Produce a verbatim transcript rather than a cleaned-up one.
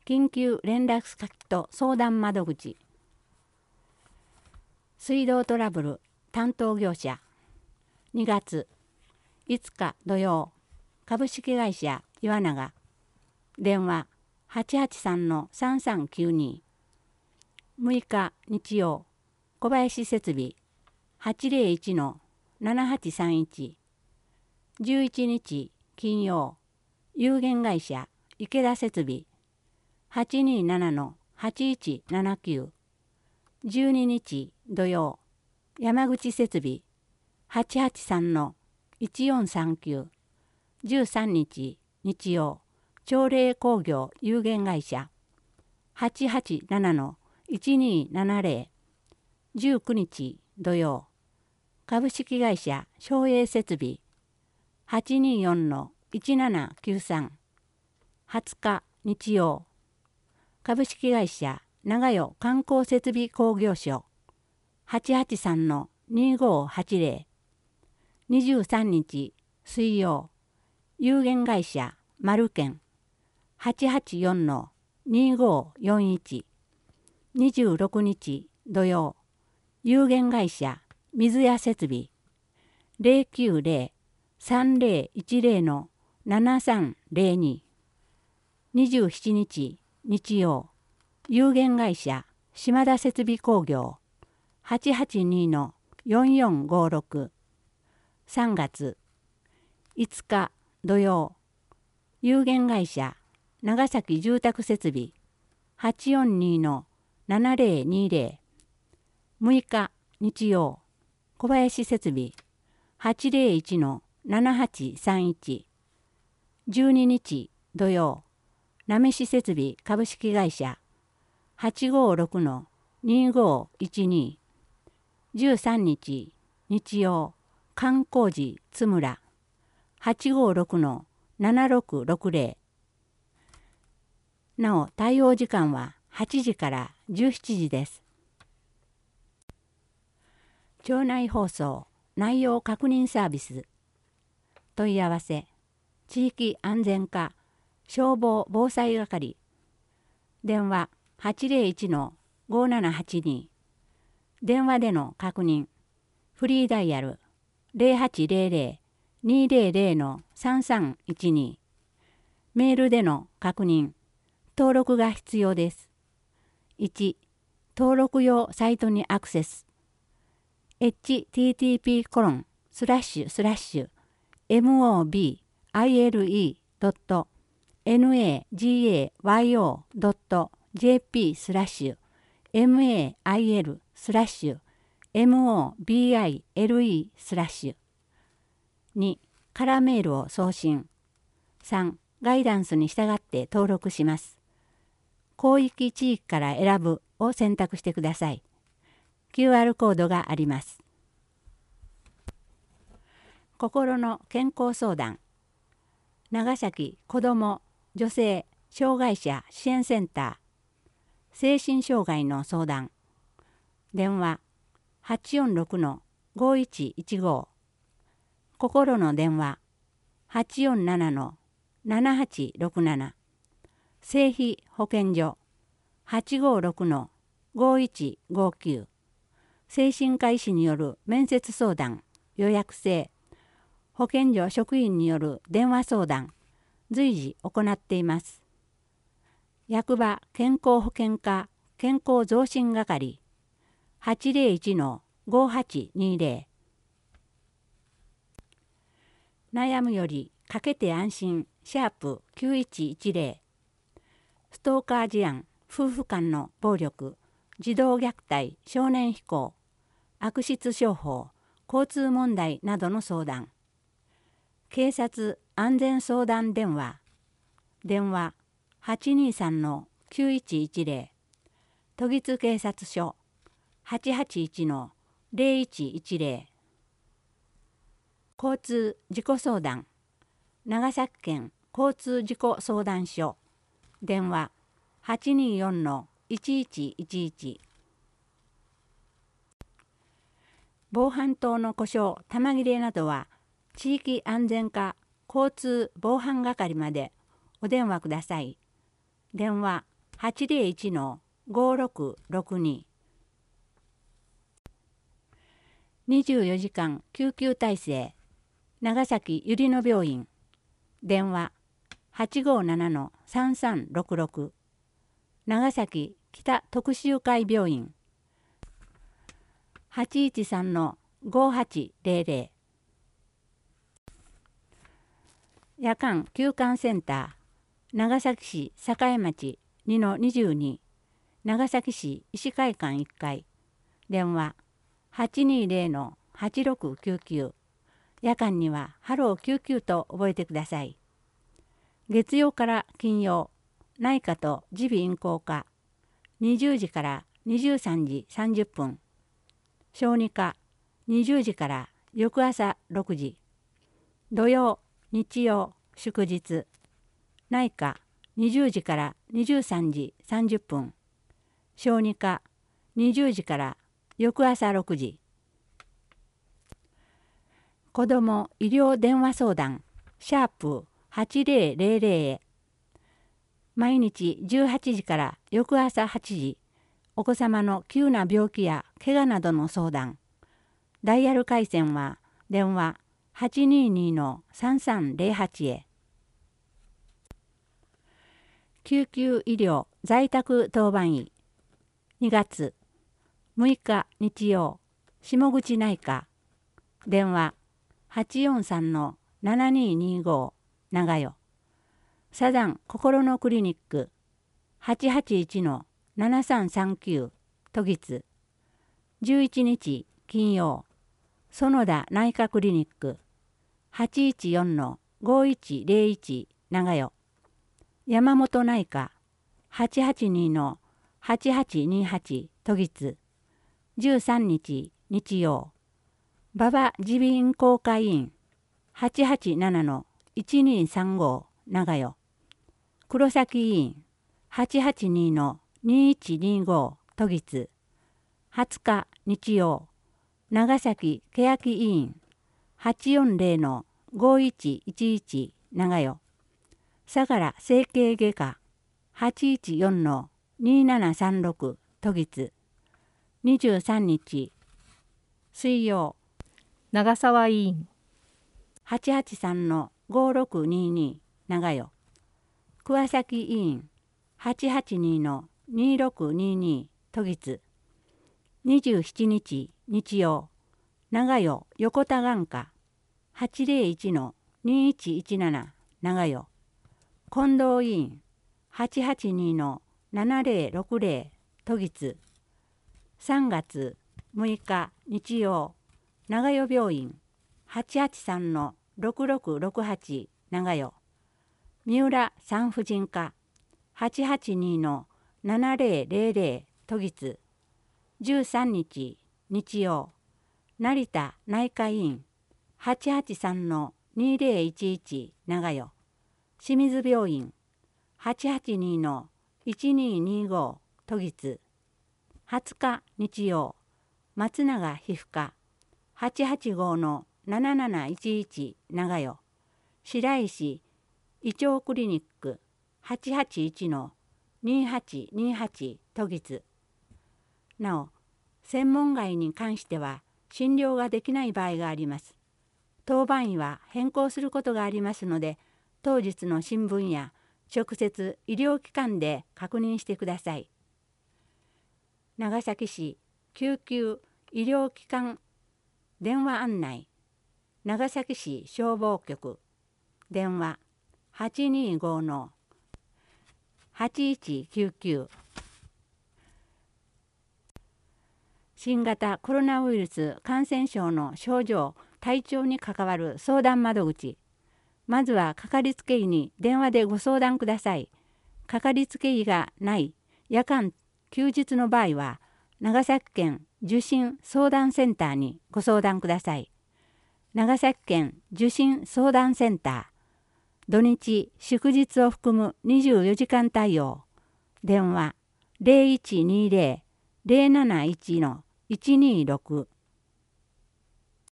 緊急連絡先と相談窓口。水道トラブル担当業者。にがついつか土曜、株式会社岩永。電話 はちはちさんのさんさんきゅうに。むいか日曜、小林設備 はちぜろいちのななはちさんいち。じゅういちにち金曜、有限会社池田設備 はちにーななのはちいちななきゅう。じゅうににち土曜、山口設備 はちはちさんのいちよんさんきゅう。じゅうさんにち日曜、朝礼工業有限会社 はちはちななのいちにーななぜろ。じゅうくにち土曜、株式会社松栄設備 はちにーよんのいちななきゅうさん。はつか日曜、株式会社長代観光設備工業所 はちはちさんのにごーはちぜろ。にじゅうさんにち水曜、有限会社丸健 はちはちよんのにごーよんいち。にじゅうろくにち土曜、有限会社水屋設備 ゼロきゅうゼロ さんぜろいちぜろのななさんぜろに。にじゅうしちにち日曜、有限会社島田設備工業 はちはちにのよんよんごろく。さんがついつか土曜、有限会社長崎住宅設備 はちよんにのななぜろにぜろ。むいか日曜、小林設備 はちぜろいちのななはちさんいち。じゅうににち土曜、なめし設備株式会社 はちごろくのにごいちに。じゅうさんにち日曜、観光寺津村 はちごろくのななろくろくぜろ。なお対応時間ははちじからじゅうしちじです。町内放送内容確認サービス。問い合わせ地域安全課消防防災係。電話 はちぜろいちのごななはちに。電話での確認。フリーダイヤル ゼロはちゼロゼロ にぜろぜろのさんさんいちに。メールでの確認。登録が必要です。いち. 登録用サイトにアクセス。エイチティーティーピーコロンスラッシュスラッシュエムオービーアイエルイードットナガヨドットジェーピースラッシュエムエーアイエルスラッシュエムオービーアイエルイースラッシュ。に. カラーメールを送信。さん. ガイダンスに従って登録します。広域地域から選ぶを選択してください。キューアール コードがあります。心の健康相談。長崎子ども女性障害者支援センター。精神障害の相談。電話 はちよんろくのごいちいちご。心の電話 はちよんななのななはちろくなな。精費保健所 はちごろくのごいちごきゅう。精神科医師による面接相談、予約制、保健所職員による電話相談、随時行っています。役場健康保険課健康増進係 はちぜろいちのごはちにぜろ。悩むよりかけて安心シャープきゅういちいちぜろ。ストーカー事案、夫婦間の暴力、児童虐待、少年非行、悪質商法、交通問題などの相談。警察安全相談電話。電話 はちにさんのきゅういちいちぜろ。都立警察署 はちはちいちのゼロいちいちぜろ。交通事故相談。長崎県交通事故相談所。電話 はちによんのいちいちいちいち。防犯灯の故障、弾切れなどは地域安全課交通防犯係までお電話ください。電話はちゼロいちのごろくろくに。にじゅうよじかん救急体制長崎ゆりの病院電話 はちごななのさんさんろくろく 長崎北特集会病院 はちいちさんのごはちゼロゼロ 夜間急患センター長崎市栄町 にのにじゅうに 長崎市医師会館いっかい電話はちにゼロのはちろくきゅうきゅう。夜間にはハロー救急と覚えてください。月曜から金曜、内科と耳鼻咽喉科、にじゅうじからにじゅうさんじさんじゅっぷん。小児科、にじゅうじから翌朝ろくじ。土曜、日曜、祝日。内科、にじゅうじからにじゅうさんじさんじゅっぷん。小児科、にじゅうじから翌朝ろくじ。子ども医療電話相談シャープはちゼロゼロゼロへ毎日じゅうはちじから翌朝はちじお子様の急な病気や怪我などの相談ダイヤル回線は電話 はちにーにーのさんさんゼロはち へ救急医療在宅当番医にがつむいか日曜下口内科電話はちよんさんのななにーにーご長与サザン心のクリニック はちはちいちのななさんさんきゅう 都立じゅういちにち金曜園田内科クリニック はちいちよんのごいちゼロいち長与山本内科 はちはちにのはちはちにはち 都立じゅうさんにち日曜馬場耳鼻咽喉科医院 はちはちななのいちにさんご長与黒崎医院 はちはちにのにいちにご 都立はつか日曜長崎欅医院 はちよんゼロのごいちいちいち長与相良整形外科 はちいちよんのにななさんろく 都立にじゅうさんにち水曜長沢医院はちはちさんのごろくにに長与桑崎医院 はちはちにのにろくにに 都立にじゅうしちにち日曜長与横田眼科 はちゼロいちのにいちいちなな 長与近藤医院 はちはちにのななゼロろくゼロ 都立さんがつむいか日曜長与病院 はちはちさんのろくろくろくはち 長与三浦産婦人科 はちはちにのななゼロゼロゼロ 都立じゅうさんにち日曜成田内科医院 はちはちさんのにゼロいちいち 長与清水病院 はちはちにのいちににご 都立はつか日曜松永皮膚科 はちはちごのなななないちいち 長与白石胃腸クリニック はちはちいちのにはちにはち 都立なお専門外に関しては診療ができない場合があります。当番医は変更することがありますので当日の新聞や直接医療機関で確認してください。長崎市救急医療機関電話案内長崎市消防局電話 はちにーごのはちいちきゅうきゅう 新型コロナウイルス感染症の症状体調に関わる相談窓口まずはかかりつけ医に電話でご相談ください。かかりつけ医がない夜間休日の場合は長崎県受診相談センターにご相談ください。長崎県受診相談センター土日祝日を含むにじゅうよじかん対応電話 ゼロいちにゼロ ゼロなないちのいちにろく